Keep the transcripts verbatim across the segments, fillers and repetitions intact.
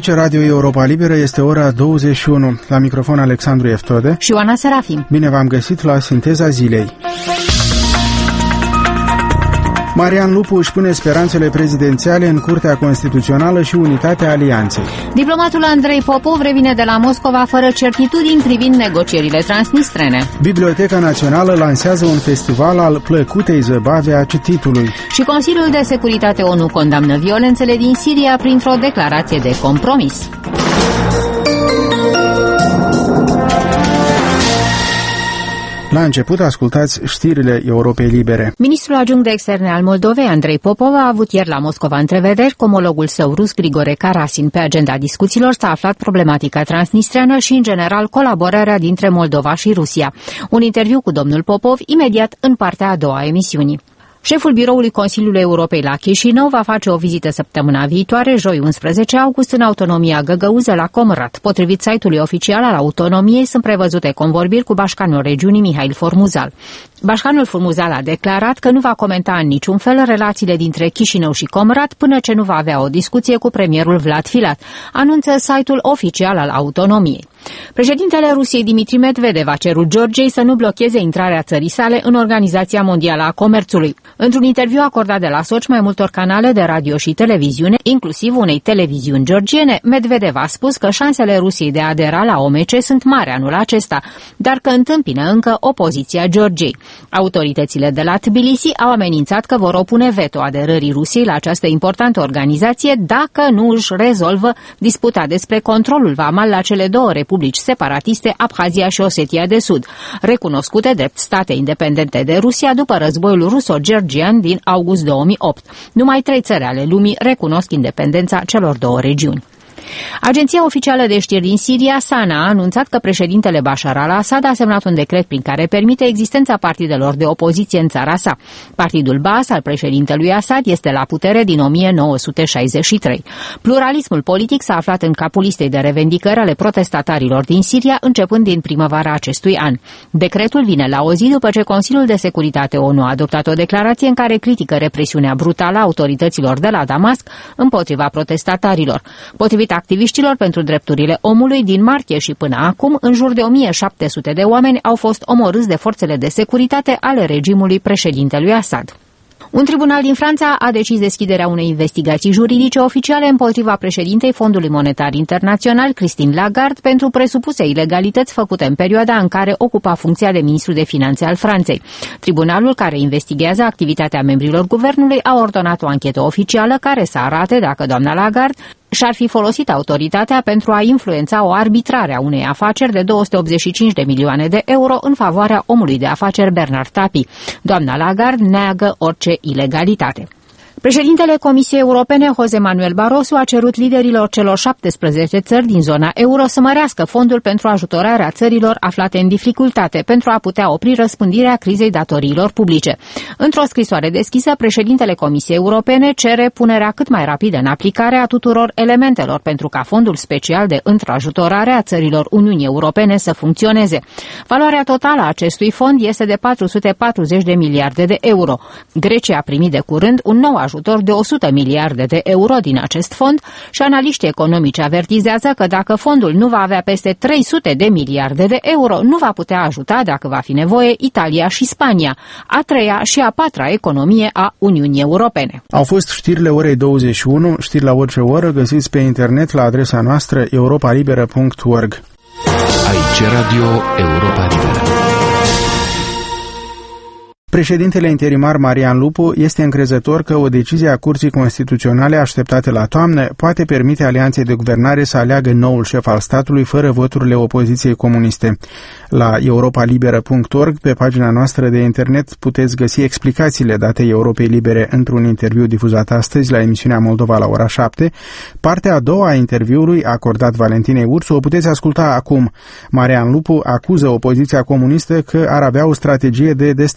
Aici Radio Europa Liberă, este ora douăzeci și unu. La microfon Alexandru Eftode și Oana Serafim. Bine v-am găsit la Sinteza Zilei. Marian Lupu își pune speranțele prezidențiale în Curtea Constituțională și unitatea alianței. Diplomatul Andrei Popov revine de la Moscova fără certitudini privind negocierile transnistrene. Biblioteca Națională lansează un festival al plăcutei zăbave a cititului. Și Consiliul de Securitate ONU condamnă violențele din Siria printr-o declarație de compromis. La început, ascultați știrile Europei Libere. Ministrul adjunct de externe al Moldovei, Andrei Popov, a avut ieri la Moscova întrevederi cu omologul său rus, Grigore Karasin. Pe agenda discuțiilor s-a aflat problematica transnistreană și, în general, colaborarea dintre Moldova și Rusia. Un interviu cu domnul Popov imediat în partea a doua a emisiunii. Șeful biroului Consiliului Europei la Chișinău va face o vizită săptămâna viitoare, joi unsprezece august, în autonomia Găgăuză la Comrat. Potrivit site-ului oficial al autonomiei, sunt prevăzute convorbiri cu bașcanul regiunii Mihail Formuzal. Bașcanul Formuzal a declarat că nu va comenta în niciun fel relațiile dintre Chișinău și Comrat până ce nu va avea o discuție cu premierul Vlad Filat, anunță site-ul oficial al autonomiei. Președintele Rusiei Dimitri Medvedev a cerut Georgiei să nu blocheze intrarea țării sale în Organizația Mondială a Comerțului. Într-un interviu acordat de la Soci mai multor canale de radio și televiziune, inclusiv unei televiziuni georgiene, Medvedev a spus că șansele Rusiei de a adera la O M C sunt mari anul acesta, dar că întâmpină încă opoziția Georgiei. Autoritățile de la Tbilisi au amenințat că vor opune veto aderării Rusiei la această importantă organizație dacă nu își rezolvă disputa despre controlul vamal la cele două republici separatiste, Abhazia și Osetia de Sud, recunoscute drept state independente de Rusia după războiul ruso-georgian din august două mii opt. Numai trei țări ale lumii recunosc independența celor două regiuni. Agenția oficială de știri din Siria, SANA, a anunțat că președintele Bashar al-Assad a semnat un decret prin care permite existența partidelor de opoziție în țara sa. Partidul Baas al președintelui Assad este la putere din o mie nouă sute șaizeci și trei. Pluralismul politic s-a aflat în capul listei de revendicări ale protestatarilor din Siria începând din primăvara acestui an. Decretul vine la o zi după ce Consiliul de Securitate ONU a adoptat o declarație în care critică represiunea brutală a autorităților de la Damasc împotriva protestatarilor. Potrivit activiștilor pentru drepturile omului, din martie și până acum, în jur de o mie șapte sute de oameni au fost omorâți de forțele de securitate ale regimului președintelui Assad. Un tribunal din Franța a decis deschiderea unei investigații juridice oficiale împotriva președintei Fondului Monetar Internațional, Christine Lagarde, pentru presupuse ilegalități făcute în perioada în care ocupa funcția de ministru de finanțe al Franței. Tribunalul care investigează activitatea membrilor guvernului a ordonat o anchetă oficială care să arate dacă doamna Lagarde și-ar fi folosit autoritatea pentru a influența o arbitrare a unei afaceri de două sute optzeci și cinci de milioane de euro în favoarea omului de afaceri Bernard Tapie. Doamna Lagarde neagă orice ilegalitate. Președintele Comisiei Europene, José Manuel Barroso, a cerut liderilor celor șaptesprezece țări din zona euro să mărească fondul pentru ajutorarea țărilor aflate în dificultate, pentru a putea opri răspândirea crizei datoriilor publice. Într-o scrisoare deschisă, președintele Comisiei Europene cere punerea cât mai rapidă în aplicare a tuturor elementelor pentru ca fondul special de întrajutorare a țărilor Uniunii Europene să funcționeze. Valoarea totală a acestui fond este de patru sute patruzeci de miliarde de euro. Grecia a primit de curând un nou ajutor de o sută miliarde de euro din acest fond și analiștii economici avertizează că dacă fondul nu va avea peste trei sute de miliarde de euro, nu va putea ajuta, dacă va fi nevoie, Italia și Spania, a treia și a patra economie a Uniunii Europene. Au fost știrile orei douăzeci și unu, știri la orice oră, găsiți pe internet la adresa noastră europa liberă punct org. Aici Radio Europa Liberă. Președintele interimar Marian Lupu este încrezător că o decizie a Curții Constituționale așteptată la toamnă poate permite alianței de guvernare să aleagă noul șef al statului fără voturile opoziției comuniste. La europa liberă punct org, pe pagina noastră de internet, puteți găsi explicațiile date Europei Libere într-un interviu difuzat astăzi la emisiunea Moldova la ora șapte. Partea a doua a interviului, acordat Valentinei Ursu, o puteți asculta acum. Marian Lupu acuză opoziția comunistă că ar avea o strategie de destabilizare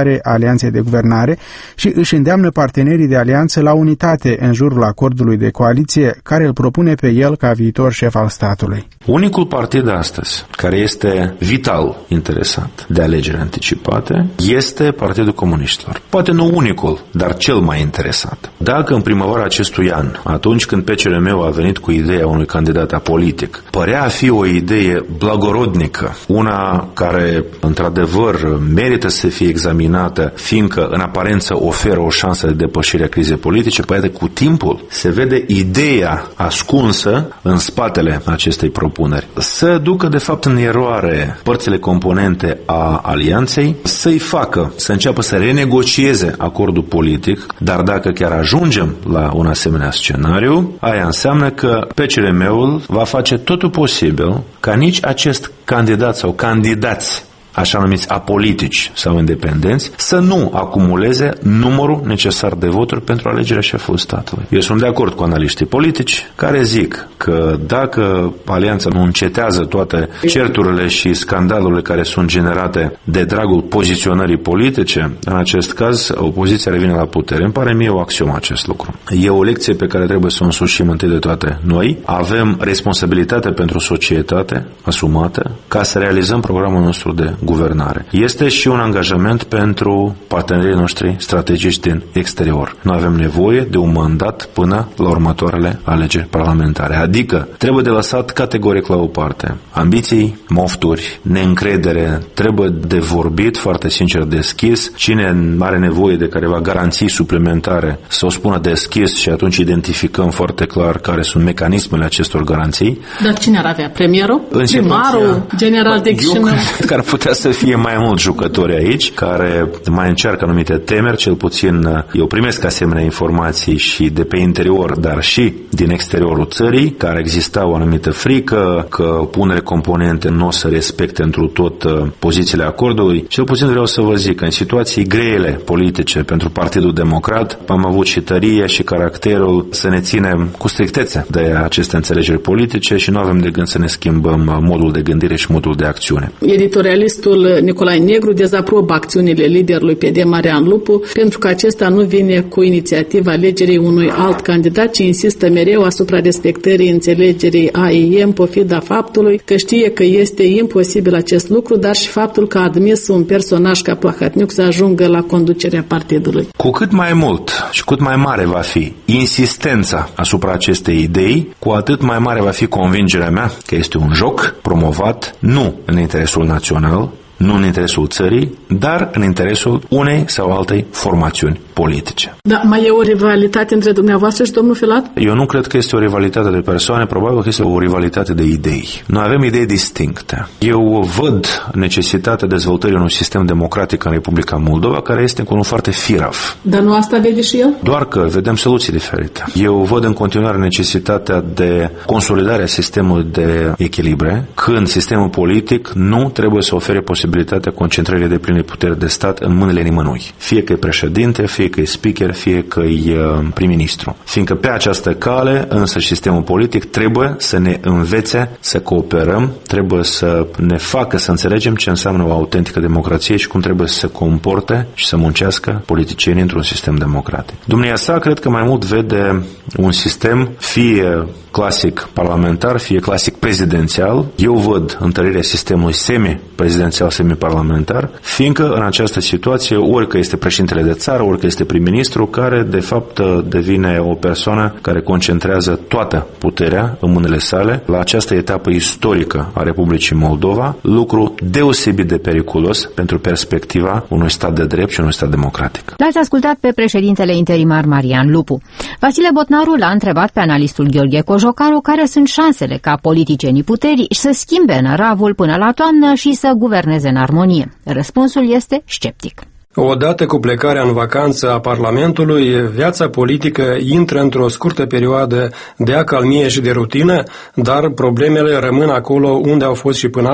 viitoare a alianței de guvernare și își îndeamnă partenerii de alianță la unitate în jurul acordului de coaliție care îl propune pe el ca viitor șef al statului. Unicul partid astăzi care este vital interesat de alegeri anticipate este Partidul Comuniștilor. Poate nu unicul, dar cel mai interesat. Dacă în primăvara acestui an, atunci când P C R M a venit cu ideea unui candidat apolitic, părea a fi o idee blagorodnică, una care într-adevăr merită să fie examinată, fiindcă în aparență oferă o șansă de depășire a crizei politice, poate cu timpul se vede ideea ascunsă în spatele acestei propuneri. Să ducă de fapt în eroare părțile componente a alianței, să-i facă să înceapă să renegocieze acordul politic, dar dacă chiar ajungem la un asemenea scenariu, aia înseamnă că P C R M-ul va face totul posibil ca nici acest candidat sau candidați așa numiți apolitici sau independenți, să nu acumuleze numărul necesar de voturi pentru alegerea șefului statului. Eu sunt de acord cu analiștii politici care zic că dacă alianța nu încetează toate certurile și scandalurile care sunt generate de dragul poziționării politice, în acest caz opoziția revine la putere. Îmi pare mie o axiomă acest lucru. E o lecție pe care trebuie să o însușim întâi de toate noi. Avem responsabilitate pentru societate asumată ca să realizăm programul nostru de guvernare. Este și un angajament pentru partenerii noștri strategici din exterior. Noi avem nevoie de un mandat până la următoarele alegeri parlamentare. Adică trebuie de lăsat categoric la o parte ambiții, mofturi, neîncredere, trebuie de vorbit foarte sincer deschis. Cine are nevoie de careva garanții suplimentare să o spună deschis și atunci identificăm foarte clar care sunt mecanismele acestor garanții. Dar cine ar avea? Premierul? În Primarul? situația... General de Eu cred că ar putea să fie mai mulți jucători aici care mai încearcă anumite temeri, cel puțin eu primesc asemenea informații și de pe interior, dar și din exteriorul țării, care exista o anumită frică că unele componente nu o să respecte întru tot pozițiile acordului. Cel puțin vreau să vă zic că în situații grele politice pentru Partidul Democrat am avut și tăria și caracterul să ne ținem cu strictețe de aceste înțelegeri politice și nu avem de gând să ne schimbăm modul de gândire și modul de acțiune. Editorialistul Nicolae Negru dezaprobă acțiunile liderului P D Marian Lupu pentru că acesta nu vine cu inițiativa alegerii unui alt candidat, ci insistă mereu asupra respectării înțelegerii A I M, pofida faptului că știe că este imposibil acest lucru, dar și faptul că a admis un personaj ca Plahotniuc să ajungă la conducerea partidului. Cu cât mai mult și cât mai mare va fi insistența asupra acestei idei, cu atât mai mare va fi convingerea mea că este un joc promovat nu în interesul național, nu în interesul țării, dar în interesul unei sau altei formațiuni politice. Da, mai e o rivalitate între dumneavoastră și domnul Filat? Eu nu cred că este o rivalitate de persoane, probabil că este o rivalitate de idei. Noi avem idei distincte. Eu văd necesitatea dezvoltării unui sistem democratic în Republica Moldova, care este cu unul foarte firav. Dar nu asta vede și el? Doar că vedem soluții diferite. Eu văd în continuare necesitatea de consolidarea sistemului de echilibre, când sistemul politic nu trebuie să ofere posibilitatea concentrării de pline puteri de stat în mâinile nimănui. Fie că e președinte, fie că e speaker, fie că e prim-ministru. Fiindcă pe această cale, însă sistemul politic trebuie să ne învețe să cooperăm, trebuie să ne facă să înțelegem ce înseamnă o autentică democrație și cum trebuie să se comporte și să muncească politicienii într-un sistem democratic. Dumnezeu sa cred că mai mult vede un sistem fie clasic parlamentar, fie clasic prezidențial. Eu văd întărirea sistemului semi-prezidențial, semi-parlamentar, fiindcă în această situație, ori că este președintele de țară, ori că este prim-ministru, care de fapt devine o persoană care concentrează toată puterea în mâinile sale la această etapă istorică a Republicii Moldova, lucru deosebit de periculos pentru perspectiva unui stat de drept și unui stat democratic. L-ați ascultat pe președintele interimar Marian Lupu. Vasile Botnaru l-a întrebat pe analistul Gheorghe Cojocaru care sunt șansele ca politicienii puterii să schimbe năravul până la toamnă și să guverneze în armonie. Răspunsul este sceptic. Odată cu plecarea în vacanță a Parlamentului, viața politică intră într-o scurtă perioadă de acalmie și de rutină, dar problemele rămân acolo unde au fost și până acum.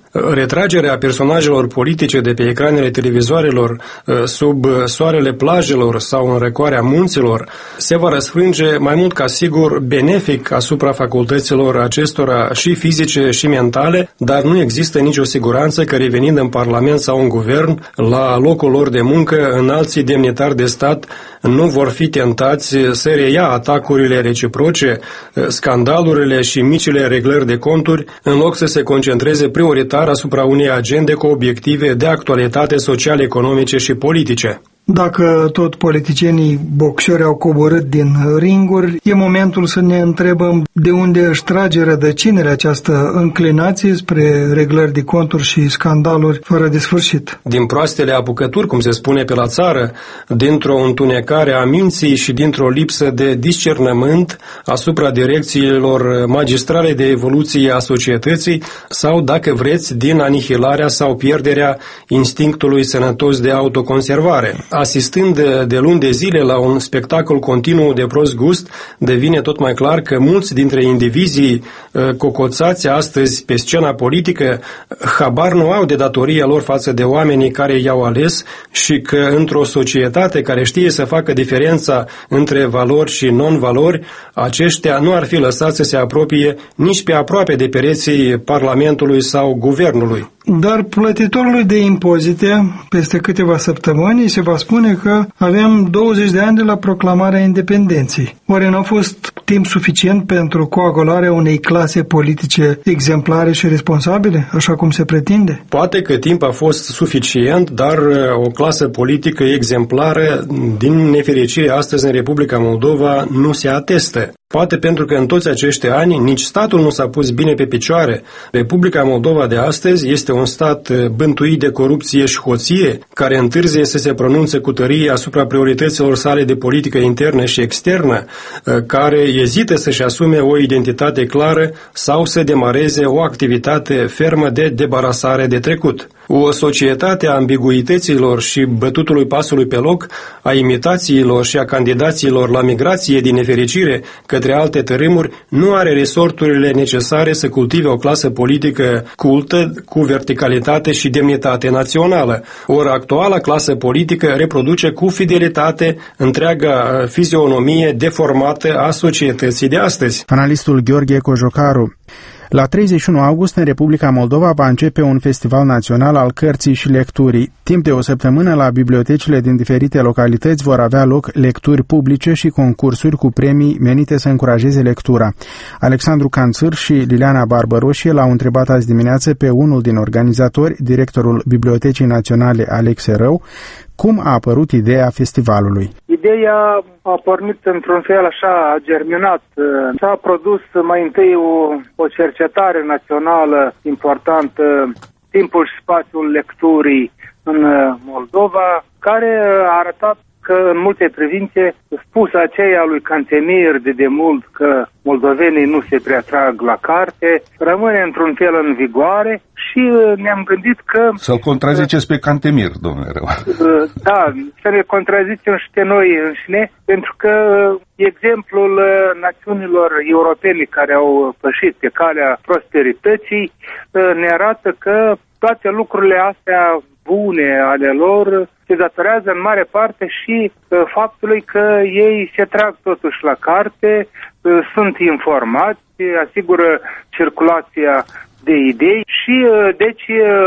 Retragerea personajelor politice de pe ecranele televizoarelor sub soarele plajelor sau în răcoarea munților se va răsfrânge mai mult ca sigur benefic asupra facultăților acestora și fizice și mentale, dar nu există nicio siguranță că revenind în Parlament sau în Guvern, la locul lor de muncă, înalții demnitari de stat nu vor fi tentați să reia atacurile reciproce, scandalurile și micile reglări de conturi, în loc să se concentreze prioritar asupra unei agende cu obiective de actualitate sociale, economice și politice. Dacă tot politicienii boxeri au coborât din ringuri, e momentul să ne întrebăm de unde își trage rădăcinile această înclinație spre reglări de conturi și scandaluri fără de sfârșit. Din proastele apucături, cum se spune pe la țară, dintr-o întunecare a minții și dintr-o lipsă de discernământ asupra direcțiilor magistrale de evoluție a societății sau, dacă vreți, din anihilarea sau pierderea instinctului sănătos de autoconservare. Asistând de luni de zile la un spectacol continuu de prost gust, devine tot mai clar că mulți dintre indivizii cocoțați astăzi pe scena politică habar nu au de datoria lor față de oamenii care i-au ales și că într-o societate care știe să facă diferența între valori și non-valori, aceștia nu ar fi lăsați să se apropie nici pe aproape de pereții Parlamentului sau Guvernului. Dar plătitorului de impozite, peste câteva săptămâni, se va spune că avem douăzeci de ani de la proclamarea independenței. Oare n-a fost timp suficient pentru coagularea unei clase politice exemplare și responsabile, așa cum se pretinde? Poate că timp a fost suficient, dar o clasă politică exemplară, din nefericire, astăzi în Republica Moldova nu se atestă. Poate pentru că în toți acești ani nici statul nu s-a pus bine pe picioare. Republica Moldova de astăzi este un stat bântuit de corupție și hoție, care întârzie să se pronunțe cu tărie asupra priorităților sale de politică internă și externă, care ezită să-și asume o identitate clară sau să demareze o activitate fermă de debarasare de trecut. O societate a ambiguităților și bătutului pasului pe loc, a imitațiilor și a candidațiilor la migrație din nefericire către alte tărâmuri, nu are resorturile necesare să cultive o clasă politică cultă, cu verticalitate și demnitate națională. Ori actuala clasă politică reproduce cu fidelitate întreaga fizionomie deformată a societății de astăzi. Analistul Gheorghe Cojocaru. La treizeci și unu august, în Republica Moldova, va începe un festival național al cărții și lecturii. Timp de o săptămână, la bibliotecile din diferite localități vor avea loc lecturi publice și concursuri cu premii menite să încurajeze lectura. Alexandru Canțâr și Liliana Barbăroșie l-au întrebat azi dimineață pe unul din organizatori, directorul Bibliotecii Naționale Alexe Rău, cum a apărut ideea festivalului. Ideea a pornit într-un fel așa, a germinat. S-a produs mai întâi o, o cercetare națională importantă, timpul și spațiul lecturii în Moldova, care a arătat că în multe privințe spus aceea lui Cantemir de demult că moldovenii nu se prea trag la carte, rămâne într-un fel în vigoare și ne-am gândit că... Să-l contraziceți pe Cantemir, domnule Rău. Da, să ne contrazicem și pe noi înșine, pentru că exemplul națiunilor europene care au pășit pe calea prosperității ne arată că toate lucrurile astea bune ale lor se datorează în mare parte și uh, faptului că ei se trag totuși la carte, uh, sunt informați, asigură circulația de idei și uh, deci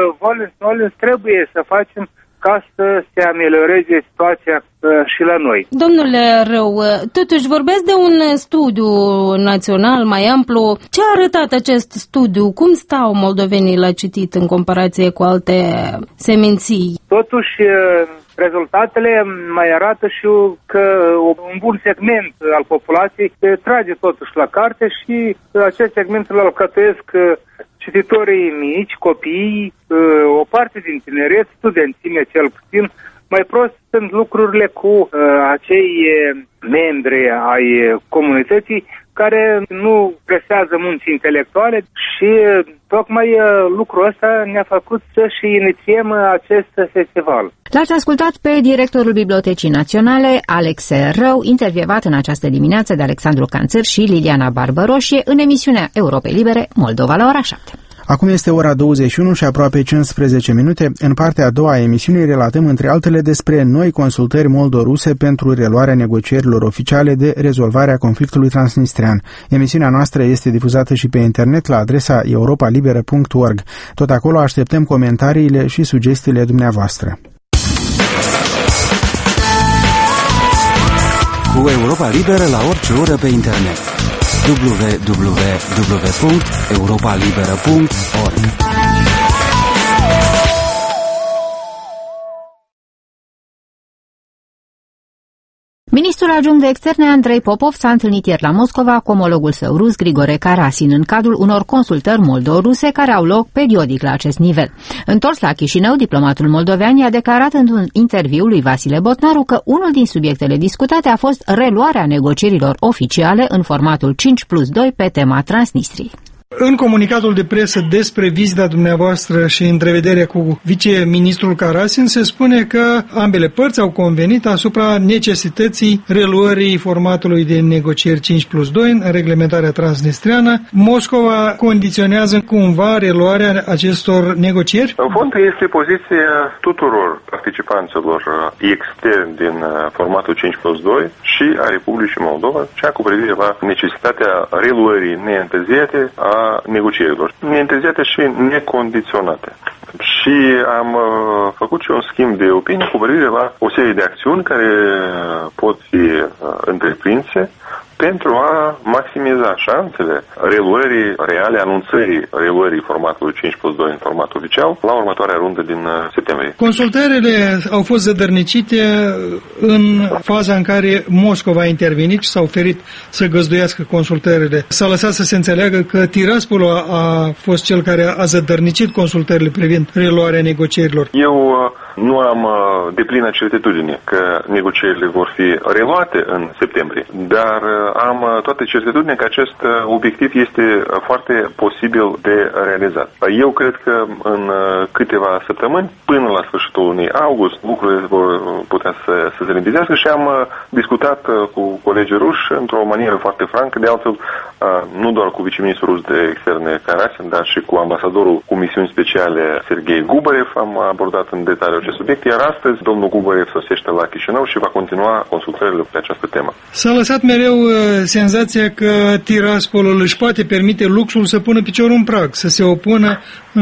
uh, trebuie să facem ca să se amelioreze situația uh, și la noi. Domnule Rău, totuși vorbesc de un studiu național mai amplu. Ce a arătat acest studiu? Cum stau moldovenii la citit în comparație cu alte seminții? Totuși, rezultatele mai arată și că un bun segment al populației trage totuși la carte și acest segment îl alcătuiesc cititorii mici, copiii, o parte din tineret, studențime cel puțin. Mai prost sunt lucrurile cu uh, acei membri ai comunității care nu presează munci intelectuale și tocmai uh, lucrul ăsta ne-a făcut să și inițiem acest festival. L-ați ascultat pe directorul Bibliotecii Naționale, Alexe Rău, intervievat în această dimineață de Alexandru Canțâr și Liliana Barbăroșie în emisiunea Europei Libere, Moldova la ora șapte. Acum este ora douăzeci și unu și aproape cincisprezece minute. În partea a doua a emisiunii relatăm între altele despre noi consultări moldo-ruse pentru reluarea negocierilor oficiale de rezolvare a conflictului transnistrean. Emisiunea noastră este difuzată și pe internet la adresa europa liberă punct org. Tot acolo așteptăm comentariile și sugestiile dumneavoastră. Cu Europa Liberă la orice oră pe internet. w w w punct europa liberă punct org. Ministrul adjunct de externe Andrei Popov s-a întâlnit ieri la Moscova cu omologul său rus Grigore Karasin în cadrul unor consultări moldo-ruse care au loc periodic la acest nivel. Întors la Chișinău, diplomatul moldovean i-a declarat într-un interviu lui Vasile Botnaru că unul din subiectele discutate a fost reluarea negocierilor oficiale în formatul cinci plus doi pe tema Transnistriei. În comunicatul de presă despre vizita dumneavoastră și întrevederea cu viceministrul Karasin se spune că ambele părți au convenit asupra necesității reluării formatului de negocieri cinci plus doi în reglementarea transnistreană. Moscova condiționează cumva reluarea acestor negocieri? În fond este poziția tuturor participanților externi din formatul cinci plus doi și a Republicii Moldova, cea cu privire la necesitatea reluării neîntârziate a negocierilor, neîntârziate și necondiționate. Și am uh, făcut și un schimb de opinii cu privire la o serie de acțiuni care pot fi uh, întreprinse pentru a maximiza șansele reluării reale, anunțării reluării formatului cinci plus doi în format oficial la următoarea rundă din septembrie. Consultările au fost zădărnicite în faza în care Moscova a intervenit și s-a oferit să găzduiască consultările. S-a lăsat să se înțeleagă că Tiraspol a fost cel care a zădărnicit consultările privind reluarea negocierilor. Eu nu am deplină certitudine că negocierile vor fi reluate în septembrie, dar am toată certitudinea că acest obiectiv este foarte posibil de realizat. Eu cred că în câteva săptămâni, până la sfârșitul lunii august, lucrurile vor putea să, să se limpizească și am discutat cu colegii ruși într-o manieră foarte francă, de altfel nu doar cu viceministrul rus de externe Karasin, dar și cu ambasadorul cu misiuni speciale Sergei Gubarev am abordat în detaliu acest subiect, iar astăzi domnul Gubarev sosește la Chișinău și va continua consultările pe această temă. S-a lăsat mereu senzația că Tiraspolul își poate permite luxul să pună piciorul în prag, să se opună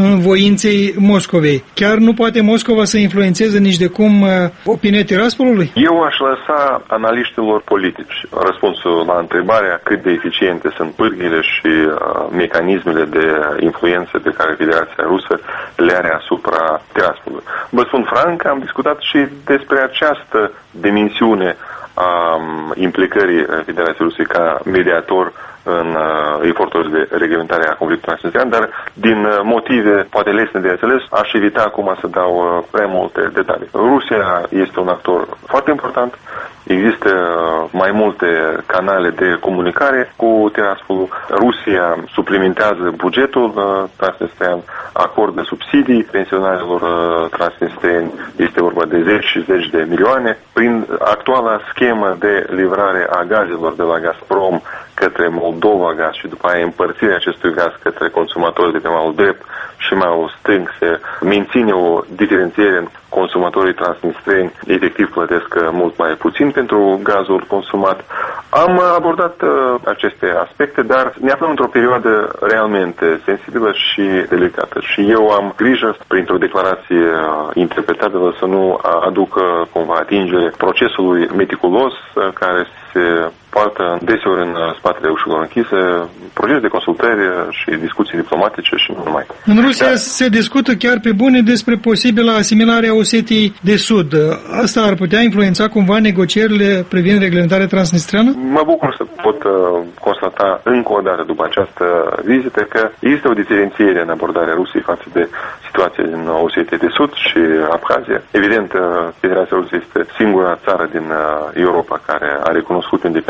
voinței Moscovei. Chiar nu poate Moscova să influențeze nici de cum opinia Tiraspolului? Eu aș lăsa analiștilor politici răspunsul la întrebarea cât de eficiente sunt pârghile și uh, mecanismele de influență pe care Federația Rusă le are asupra Tiraspolului. Vă spun franc, am discutat și despre această dimensiune a um, implicării Federației Rusă ca mediator în uh, eforturile de reglementare a conflictului transnistrean, dar din uh, motive poate lesne de înțeles, aș evita acum să dau uh, prea multe detalii. Rusia este un actor foarte important, există uh, mai multe canale de comunicare cu Tiraspolul. Rusia suplimentează bugetul uh, transnistrean, acordă subsidii pensionarilor uh, transnistreni, este vorba de zeci și zeci de milioane. Prin actuala schemă de livrare a gazelor de la Gazprom către Moldova Gaz și după aia împărțirea acestui gaz către consumatori de pe malul drept și malul stâng se menține o diferențiere în consumatorii transnistreni, efectiv plătesc mult mai puțin pentru gazul consumat. Am abordat uh, aceste aspecte, dar ne aflăm într-o perioadă realmente sensibilă și delicată și eu am grijă, printr-o declarație uh, interpretabilă, să nu aducă cumva atingere procesului meticulos uh, care se poartă deseori în spatele ușilor închise, proces de consultări și discuții diplomatice și nu numai. În Rusia Dar... se discută chiar pe bune despre posibilă asimilare a Osetiei de Sud. Asta ar putea influența cumva negocierile privind reglementarea transnistreană? Mă bucur să pot uh, constata încă o dată după această vizită că există o diferențiere în abordarea Rusiei față de situația din Osetia de Sud și Abhazia. Evident, uh, Federația Rusă este singura țară din uh, Europa care a recunoscut independența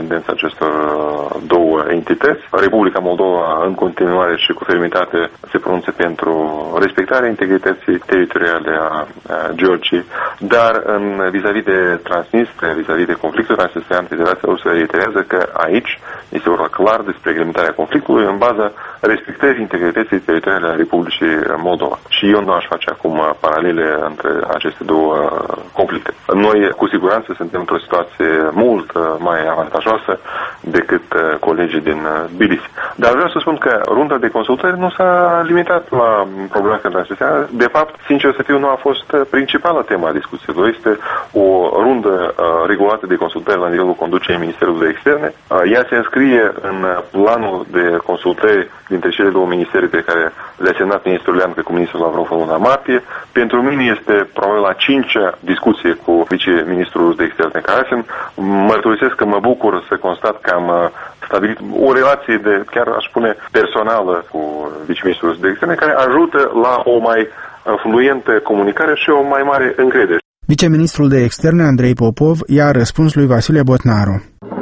independența acestor două entități. Republica Moldova în continuare și cu fermitate se pronunță pentru respectarea integrității teritoriale a Georgiei, dar în vis-a-vis de Transnistria, vis-a-vis de conflictul transnistrian, Federația Rusă reiterează că aici este vorba clar despre reglementarea conflictului în baza respectării integrității teritoriale a Republicii Moldova. Și eu nu aș face acum paralele între aceste două conflicte. Noi, cu siguranță, suntem într-o situație mult mai avantajoasă decât colegii din Tbilisi. Dar vreau să spun că runda de consultări nu s-a limitat la problema transnistriană. De fapt, sincer să fiu, nu a fost principala tema a discuțiilor. Este o rundă regulată de consultări la nivelul conducerii Ministerului de Externe. Ea se înscrie în planul de consultări dintre cele două ministere pe care le-a semnat ministrul Leancă cu ministrul Lavrov în luna martie. Pentru mine este probabil la cincea discuție cu viceministrul de Externe Karasin. Mărturisesc că mă bucur să constat că am stabilit o relație de, chiar aș spune, personală cu viceministrul de Externe, care ajută la o mai fluentă comunicare și o mai mare încredere. Viceministrul de Externe Andrei Popov i-a răspuns lui Vasile Botnaru.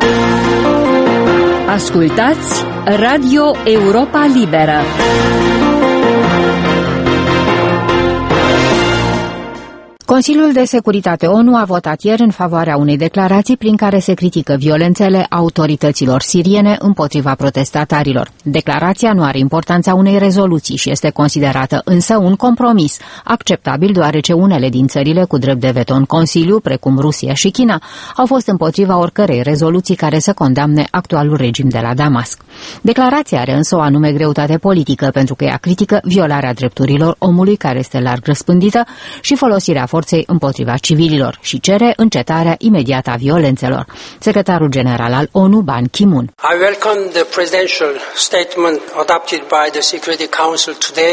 Ascultați Radio Europa Liberă. Consiliul de Securitate ONU a votat ieri în favoarea unei declarații prin care se critică violențele autorităților siriene împotriva protestatarilor. Declarația nu are importanța unei rezoluții și este considerată însă un compromis, acceptabil deoarece unele din țările cu drept de veto în Consiliu, precum Rusia și China, au fost împotriva oricărei rezoluții care să condamne actualul regim de la Damasc. Declarația are însă o anume greutate politică pentru că ea critică violarea drepturilor omului care este larg răspândită și folosirea forței împotriva civililor și cere încetarea imediată a violențelor. Secretarul general al ONU, Ban Ki-moon. I welcome the presidential statement adopted by the Security Council today.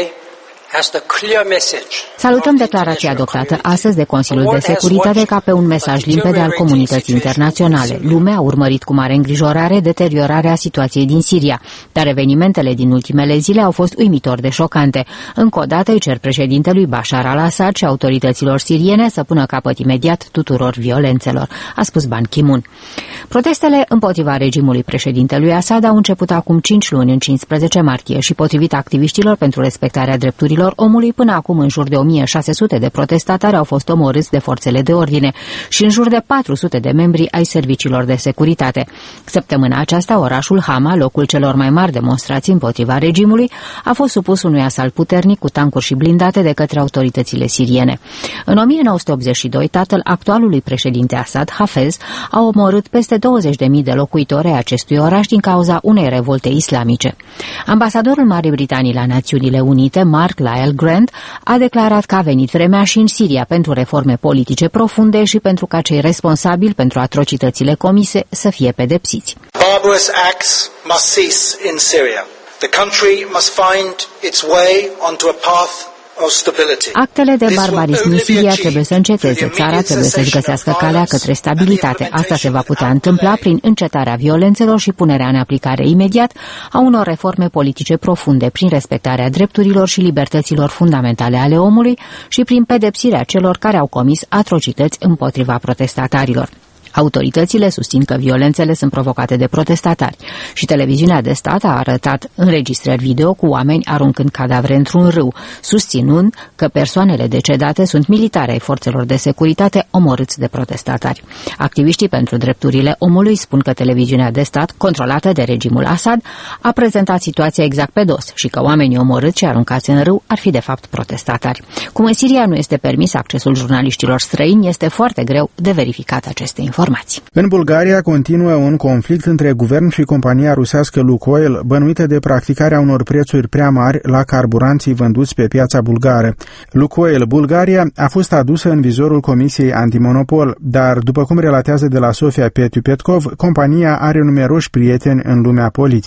Salutăm declarația adoptată astăzi de Consiliul de Securitate ca pe un mesaj limpede al comunității internaționale. Lumea a urmărit cu mare îngrijorare deteriorarea situației din Siria, dar evenimentele din ultimele zile au fost uimitor de șocante. Încă o dată îi cer președintelui Bashar al-Assad și autorităților siriene să pună capăt imediat tuturor violențelor, a spus Ban Ki-moon. Protestele împotriva regimului președintelui Assad au început acum cinci luni, în cincisprezece martie, și potrivit activiștilor pentru respectarea drepturilor omului, până acum în jur de o mie șase sute de protestatari au fost omorâți de forțele de ordine și în jur de patru sute de membri ai serviciilor de securitate. Săptămâna aceasta, orașul Hama, locul celor mai mari demonstrații împotriva regimului, a fost supus unui asalt puternic cu tancuri și blindate de către autoritățile siriene. În o mie nouă sute optzeci și doi, tatăl actualului președinte Assad, Hafez, a omorât peste douăzeci de mii de locuitori ai acestui oraș din cauza unei revolte islamice. Ambasadorul Marii Britanii la Națiunile Unite, Mark Lyle Grant, a declarat că a venit vremea și în Siria pentru reforme politice profunde și pentru ca cei responsabili pentru atrocitățile comise să fie pedepsiți. Barbarous acts must cease in Syria. The country must find its way onto a path of stability. Actele de barbarism în Siria trebuie să înceteze. Țara trebuie să-și găsească calea către stabilitate. Asta se va putea întâmpla prin încetarea violențelor și punerea în aplicare imediat a unor reforme politice profunde, prin respectarea drepturilor și libertăților fundamentale ale omului și prin pedepsirea celor care au comis atrocități împotriva protestatarilor. Autoritățile susțin că violențele sunt provocate de protestatari și televiziunea de stat a arătat înregistrări video cu oameni aruncând cadavre într-un râu, susținând că persoanele decedate sunt militari ai forțelor de securitate omorâți de protestatari. Activiștii pentru drepturile omului spun că televiziunea de stat, controlată de regimul Assad, a prezentat situația exact pe dos și că oamenii omorâți și aruncați în râu ar fi de fapt protestatari. Cum în Siria nu este permis accesul jurnaliștilor străini, este foarte greu de verificat aceste informații. În Bulgaria continuă un conflict între guvern și compania rusească Lukoil, bănuită de practicarea unor prețuri prea mari la carburanții vânduți pe piața bulgară. Lukoil Bulgaria a fost adusă în vizorul Comisiei Antimonopol, dar, după cum relatează de la Sofia Petiu Petkov, compania are numeroși prieteni în lumea politică.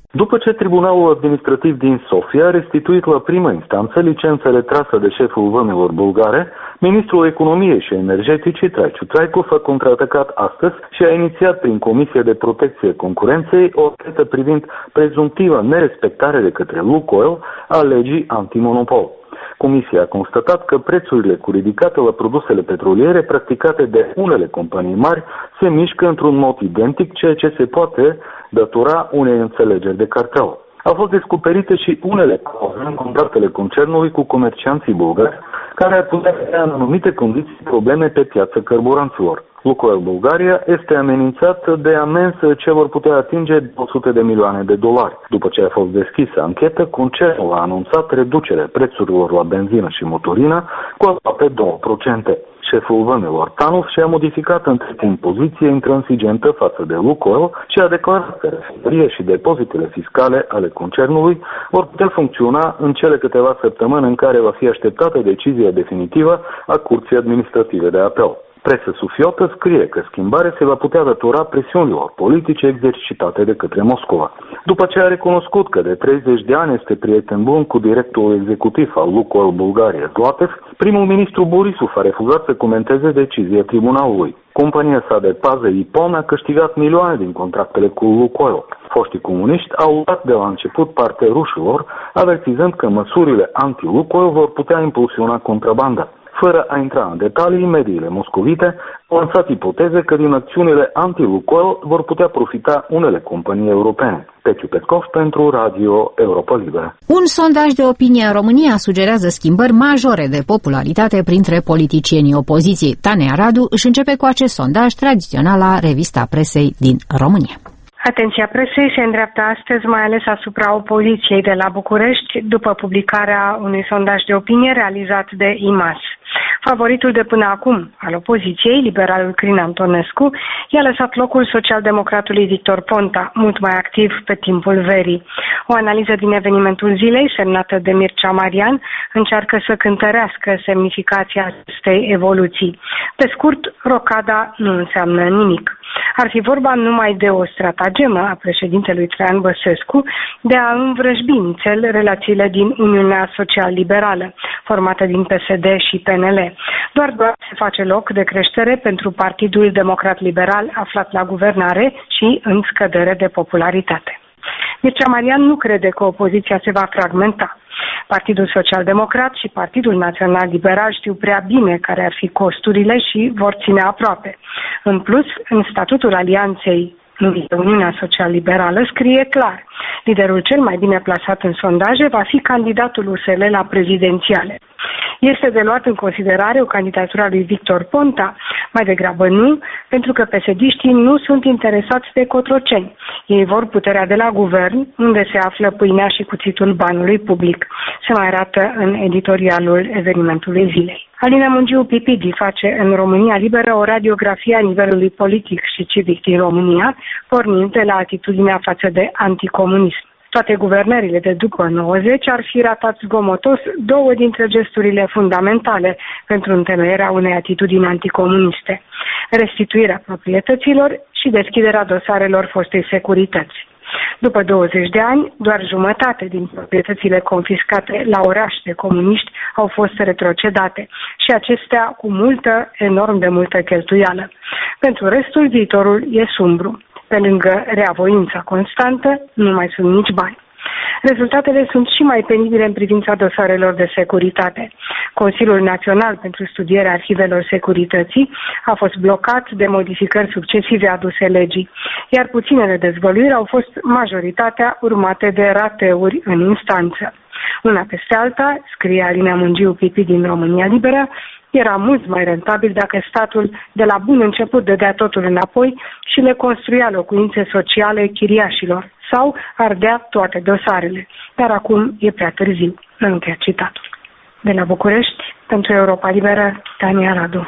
După ce Tribunalul Administrativ din Sofia a restituit la primă instanță licența retrasă de șeful vămilor bulgare, ministrul Economiei și Energeticii Traičiu Trajkov a contraatacat astăzi și a inițiat prin Comisia de Protecție Concurenței o anchetă privind prezumtiva nerespectare de către Lukoil a legii antimonopol. Comisia a constatat că prețurile cu ridicate la produsele petroliere practicate de unele companii mari se mișcă într-un mod identic, ceea ce se poate datora unei înțelegeri de cartel. Au fost descoperite și unele clauze în contractele concernului cu comercianții bulgari, care ar putea avea în anumite condiții probleme pe piața carburanților. Lukoil Bulgaria este amenințat de amenzi ce vor putea atinge două sute de milioane de dolari. După ce a fost deschisă anchetă, concernul a anunțat reducerea prețurilor la benzină și motorină cu aproape două la sută. Șeful vămilor Tanov și-a modificat între timp poziție intransigentă față de Lukoil și a declarat că refineria și depozitele fiscale ale concernului vor putea funcționa în cele câteva săptămâni în care va fi așteptată decizia definitivă a Curții Administrative de Apel. Presa sufiotă scrie că schimbarea se va putea datora presiunilor politice exercitate de către Moscova. După ce a recunoscut că de treizeci de ani este prieten bun cu directorul executiv al Lukoil Bulgaria, Zlatev, primul ministru Borisov a refuzat să comenteze decizia tribunalului. Compania sa de pază Ipon a câștigat milioane din contractele cu Lukoil. Foștii comuniști au luat de la început partea rușilor, avertizând că măsurile anti-Lukoil vor putea impulsiona contrabanda. Fără a intra în detalii, mediile moscovite au lansat ipoteze că din acțiunile anti-Lukoil vor putea profita unele companii europene. Peciu Petkov pentru Radio Europa Liberă. Un sondaj de opinie în România sugerează schimbări majore de popularitate printre politicienii opoziției. Tania Radu își începe cu acest sondaj tradițional la Revista Presei din România. Atenția presei se îndreaptă astăzi mai ales asupra opoziției de la București după publicarea unui sondaj de opinie realizat de I M A S. Favoritul de până acum al opoziției, liberalul Crin Antonescu, i-a lăsat locul socialdemocratului Victor Ponta, mult mai activ pe timpul verii. O analiză din evenimentul zilei, semnată de Mircea Marian, încearcă să cântărească semnificația acestei evoluții. Pe scurt, rocada nu înseamnă nimic. Ar fi vorba numai de o stratagemă a președintelui Traian Băsescu de a învrăjbi nițel relațiile din Uniunea Social-Liberală, formată din P S D și P N L. Doar doar se face loc de creștere pentru Partidul Democrat-Liberal aflat la guvernare și în scădere de popularitate. Mircea Marian nu crede că opoziția se va fragmenta. Partidul Social-Democrat și Partidul Național Liberal știu prea bine care ar fi costurile și vor ține aproape. În plus, în statutul alianței numită Uniunea Social-Liberală scrie clar: liderul cel mai bine plasat în sondaje va fi candidatul U S L la prezidențiale. Este de luat în considerare o candidatură a lui Victor Ponta? Mai degrabă nu, pentru că P S D-știi nu sunt interesați de Cotroceni. Ei vor puterea de la guvern, unde se află pâinea și cuțitul banului public. Se mai arată în editorialul evenimentului zilei. Alina Mungiu Pipidi face în România Liberă o radiografie a nivelului politic și civic din România, pornind de la atitudinea față de anticomunism. Toate guvernările de după nouăzeci ar fi ratat zgomotos două dintre gesturile fundamentale pentru întemeierea unei atitudini anticomuniste: restituirea proprietăților și deschiderea dosarelor fostei securități. După douăzeci de ani, doar jumătate din proprietățile confiscate la oraș de comuniști au fost retrocedate și acestea cu multă, enorm de multă cheltuială. Pentru restul, viitorul e sumbru. Pe lângă reavoința constantă, nu mai sunt nici bani. Rezultatele sunt și mai penibile în privința dosarelor de securitate. Consiliul Național pentru Studierea Arhivelor Securității a fost blocat de modificări succesive aduse legii, iar puținele dezvăluiri au fost majoritatea urmate de rateuri în instanță. Una peste alta, scrie Alina Mungiu Pipi din România Liberă, era mult mai rentabil dacă statul de la bun început dădea totul înapoi și le construia locuințe sociale chiriașilor sau ardea toate dosarele. Dar acum e prea târziu. Încheia citatul. De la București, pentru Europa Liberă, Tania Radu.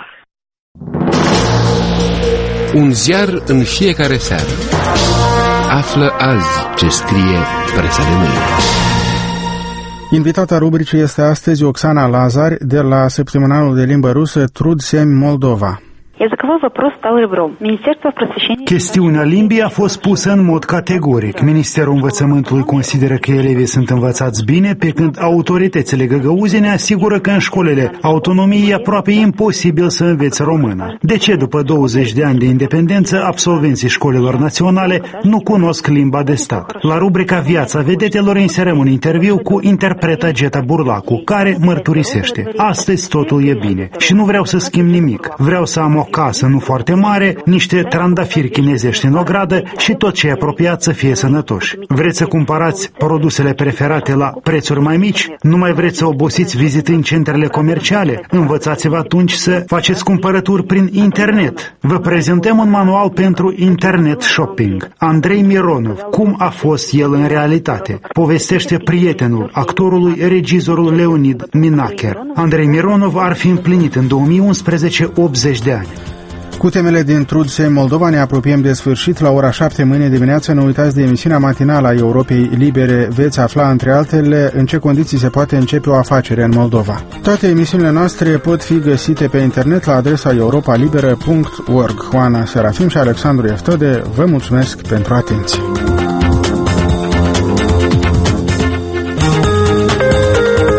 Un ziar în fiecare seară. Află azi ce scrie presa de mâine. Invitata rubricii este astăzi Oxana Lazar de la săptămânalul de limbă rusă Trud Semi Moldova. Языковой вопрос стал ребром. Министерство просвещения... Chestiunea limbii a fost pusă în mod categoric. Ministerul Învățământului consideră că elevii sunt învățați bine, pe când autoritățile găgăuzene asigură că în școlile autonomiei e aproape imposibil să învețe română. De ce după douăzeci de ani de independență absolvenții școlilor naționale nu cunosc limba de stat? La rubrica Viața vedetelor inserăm un interviu cu interpreta Geta Burlacu, care mărturisește: astăzi totul e bine și nu vreau să schimb nimic. Vreau să am o casă nu foarte mare, niște trandafiri chinezești în ogradă și tot ce e apropiat să fie sănătoși. Vreți să cumpărați produsele preferate la prețuri mai mici? Nu mai vreți să obosiți vizitând centrele comerciale? Învățați-vă atunci să faceți cumpărături prin internet. Vă prezentăm un manual pentru internet shopping. Andrei Mironov, cum a fost el în realitate? Povestește prietenul actorului regizorul Leonid Minacher. Andrei Mironov ar fi împlinit în două mii unsprezece optzeci de ani. Cu temele din Trudsei Moldova ne apropiem de sfârșit. La ora șapte mâine dimineață nu uitați de emisiunea matinală a Europei Libere. Veți afla, între altele, în ce condiții se poate începe o afacere în Moldova. Toate emisiunile noastre pot fi găsite pe internet la adresa europa liberă punct org. Oana Serafim și Alexandru Eftode vă mulțumesc pentru atenție.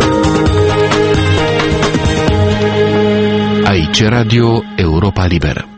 Aici Radio Europa Liberă.